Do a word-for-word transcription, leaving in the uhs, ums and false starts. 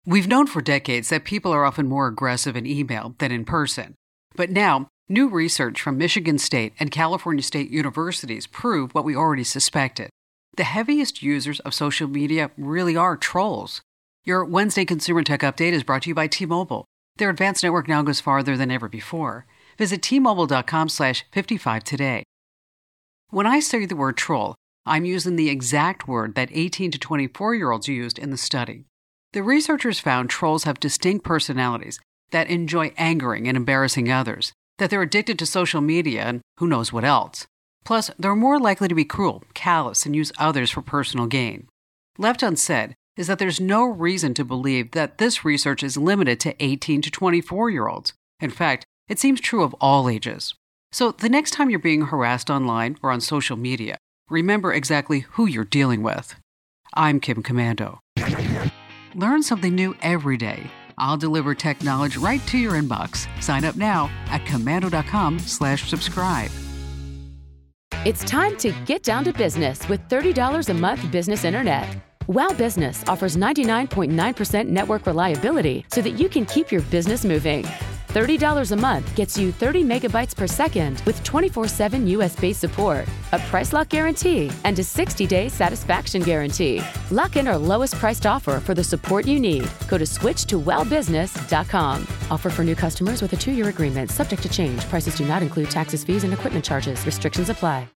We've known for decades that people are often more aggressive in email than in person. But now, new research from Michigan State and California State Universities prove what we already suspected. The heaviest users of social media really are trolls. Your Wednesday Consumer Tech Update is brought to you by T-Mobile. Their advanced network now goes farther than ever before. Visit T-Mobile.com slash 55 today. When I say the word troll, I'm using the exact word that eighteen to twenty-four-year-olds used in the study. The researchers found trolls have distinct personalities that enjoy angering and embarrassing others, that they're addicted to social media and who knows what else. Plus, they're more likely to be cruel, callous, and use others for personal gain. Left unsaid is that there's no reason to believe that this research is limited to eighteen to twenty-four-year-olds. In fact, it seems true of all ages. So the next time you're being harassed online or on social media, remember exactly who you're dealing with. I'm Kim Komando. Learn something new every day. I'll deliver tech knowledge right to your inbox. Sign up now at komando.com slash subscribe. It's time to get down to business with thirty dollars a month business internet. Wow Business offers ninety-nine point nine percent network reliability so that you can keep your business moving. thirty dollars a month gets you thirty megabytes per second with twenty-four seven U S-based support, a price lock guarantee, and a sixty-day satisfaction guarantee. Lock in our lowest priced offer for the support you need. Go to switch to wow business dot com. Offer for new customers with a two-year agreement subject to change. Prices do not include taxes, fees, and equipment charges. Restrictions apply.